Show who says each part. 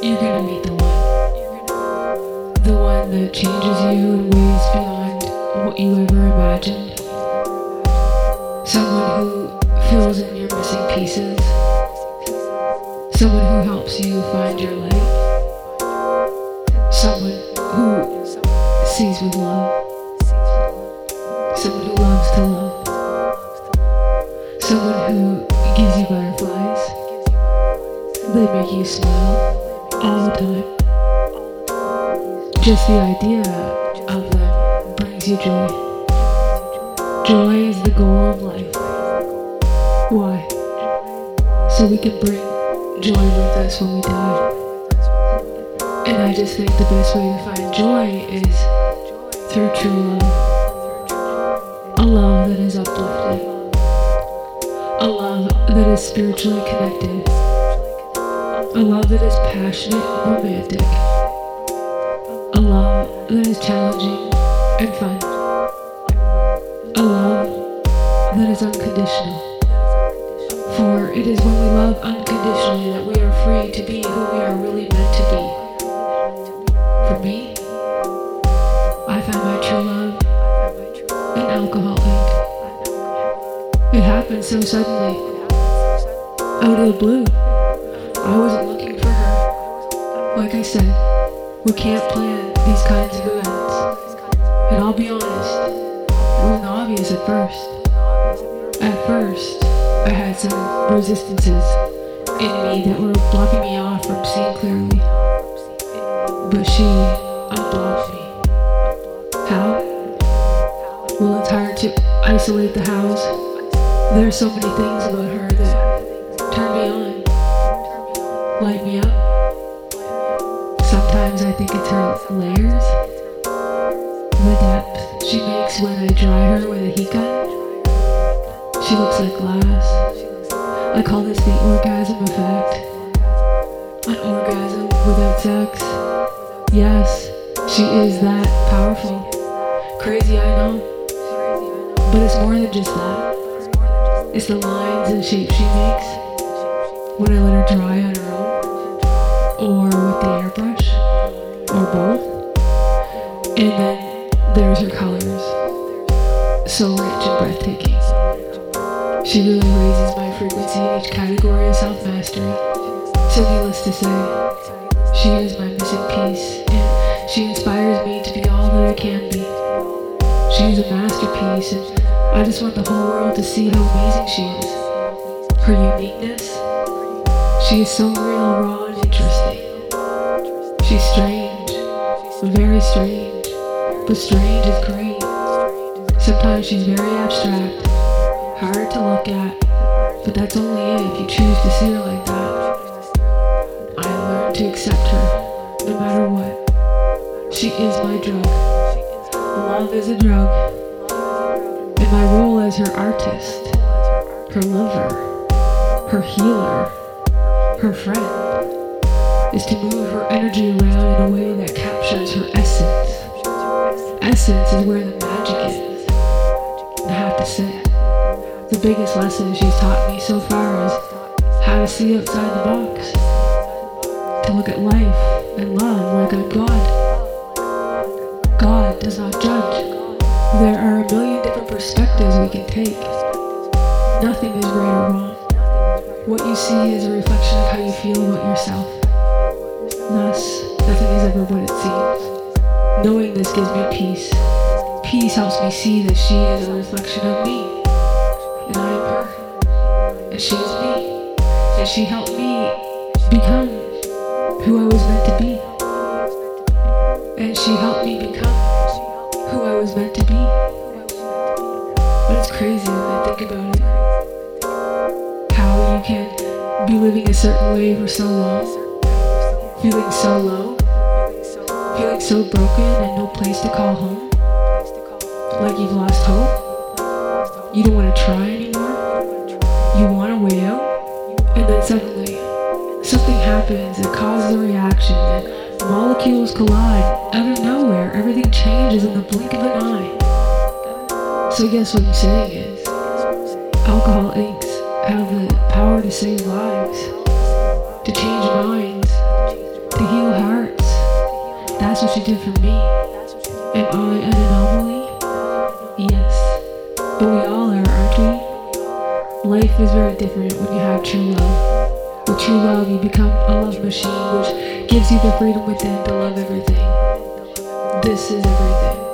Speaker 1: you're gonna meet the one that changes you in ways beyond what you ever imagined. Someone who fills in your missing pieces. Someone who helps you find your light. Someone who sees with love. Someone who loves to love. Someone who gives you butterflies. They make you smile all the time. Just the idea of them brings you joy. Joy is the goal of life. Why? So we can bring joy with us when we die. And I just think the best way to find joy is through true love. A love that is uplifting. A love that is spiritually connected. A love that is passionate and romantic. A love that is challenging and fun. A love that is unconditional. For it is when we love unconditionally that we are free to be who we are really meant to be. For me, I found my true love in Alcohol Inc. It happened so suddenly, out of the blue. I wasn't looking for her. Like I said, we can't plan these kinds of events. And I'll be honest, it wasn't obvious at first. At first, I had some resistances in me that were blocking me off from seeing clearly. But she unblocked me. How? Well, it's hard to isolate the house. There are so many things about her that turn me on, light me up. Sometimes I think it's her layers, the depth she makes when I dry her with a heat gun. She looks like glass. I call this the orgasm effect. An orgasm without sex. Yes, she is that powerful. Crazy, I know. But it's more than just that. It's the lines and shapes she makes when I let her dry on her own. Or with the airbrush. Or both. And then there's her colors. So rich and breathtaking. She really raises my frequency in each category of self-mastery. So needless to say, she is my missing piece, and she inspires me to be all that I can be. She is a masterpiece, and I just want the whole world to see how amazing she is. Her uniqueness. She is so real, raw, and interesting. She's strange. Very strange. But strange is great. Sometimes she's very abstract. Hard to look at, but that's only it if you choose to see her like that. I learned to accept her, no matter what. She is my drug. Love is a drug. And my role as her artist, her lover, her healer, her friend, is to move her energy around in a way that captures her essence. Essence is where the magic is. And I have to say, the biggest lesson she's taught me so far is how to see outside the box. To look at life and love like I'm God. God does not judge. There are a million different perspectives we can take. Nothing is right or wrong. What you see is a reflection of how you feel about yourself. Thus, nothing is ever what it seems. Knowing this gives me peace. Peace helps me see that she is a reflection of me. And I am her, and she is me, and she helped me become who I was meant to be, and she helped me become who I was meant to be. But it's crazy when I think about it, how you can be living a certain way for so long, feeling so low, feeling so broken and no place to call home, like you've lost hope. You don't want to try anymore. You want a way out. And then suddenly, something happens that causes a reaction and molecules collide. Out of nowhere, everything changes in the blink of an eye. So guess what I'm saying is, Alcohol Incs. have the power to save lives, to change minds, to That's what she did for me. Am I an anomaly? Yes. But we all are, aren't we? Life is very different when you have true love. With true love, you become a love machine, which gives you the freedom within to love everything. This is everything.